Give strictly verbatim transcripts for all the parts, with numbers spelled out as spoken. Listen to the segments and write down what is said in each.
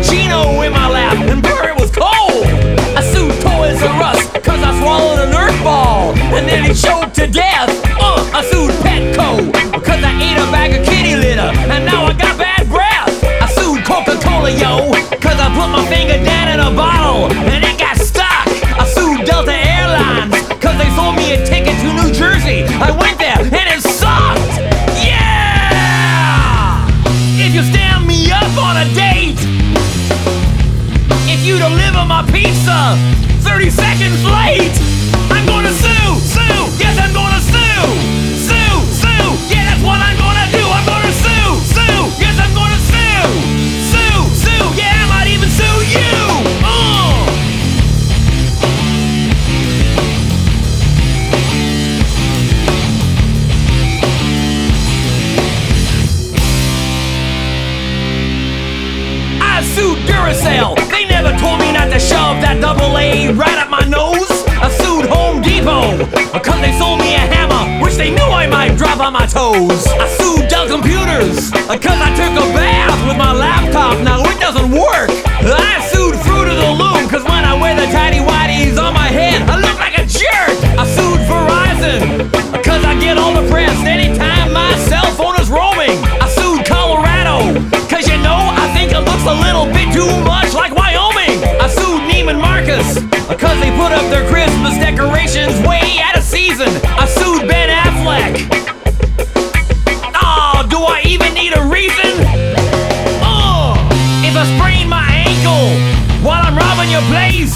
Frappuccino in my lap, and brr, it was cold. I sued Toys R Us, cause I swallowed a Nerf ball, and then he choked to death. Uh, I sued Petco, cause I ate a bag of kitty litter, and now I got bad breath. I sued Coca-Cola, yo, cause I put my finger down in a bottle, and it got stuck. I sued Delta Airlines, cause they sold me a ticket to New Jersey. I went there, and it sucked. Yeah! If you stand me up on a date, if you deliver my pizza thirty seconds late, I'm gonna sue, sue, yes I'm gonna sue, sue, sue, yeah that's what I'm gonna do, I'm gonna sue, sue, yes I'm gonna sue, sue, sue, yeah I might even sue you, uh. I sued Duracell, they never told me not to shove that double A right up my nose. I sued Home Depot, cause they sold me a hammer, which they knew I might drop on my toes. I sued Dell Computers, cause I took a bath with my laptop, now it doesn't work. I sued Fruit of the Loom, cause when I wear the tidy whities on my head, I look like a jerk. I sued Verizon, cause I get all the press anytime my cell phone is roaming. I sued Colorado, cause you know, I think it looks a little bit too much like Wyoming. I sued Neiman Marcus, cause they put up their Christmas decorations way out of season. I sued Ben Affleck. Oh, do I even need a reason? Oh, if I sprain my ankle while I'm robbing your place,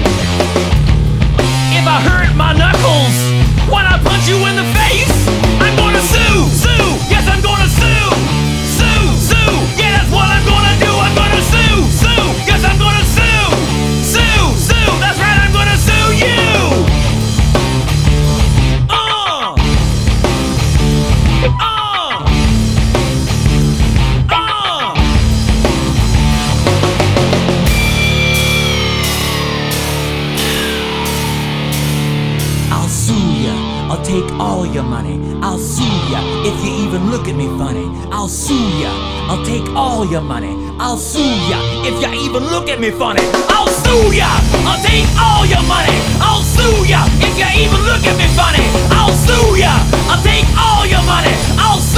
if I hurt my knuckles when I punch you in the face, I'm gonna sue, sue, yes I'm gonna sue, sue, sue, yeah that's what I'm gonna do, I'm gonna sue, sue, yes I'm gonna sue, sue, sue, that's right I'm gonna sue you. Uh, uh, uh. I'll sue ya, I'll take all your money. I'll sue ya if you even look at me funny. I'll sue ya, I'll take all your money. I'll sue ya if you even look at me funny. I'll sue ya, I'll take all your money. I'll sue ya if you even look at me funny. I'll sue ya, I'll take all your money. I'll sue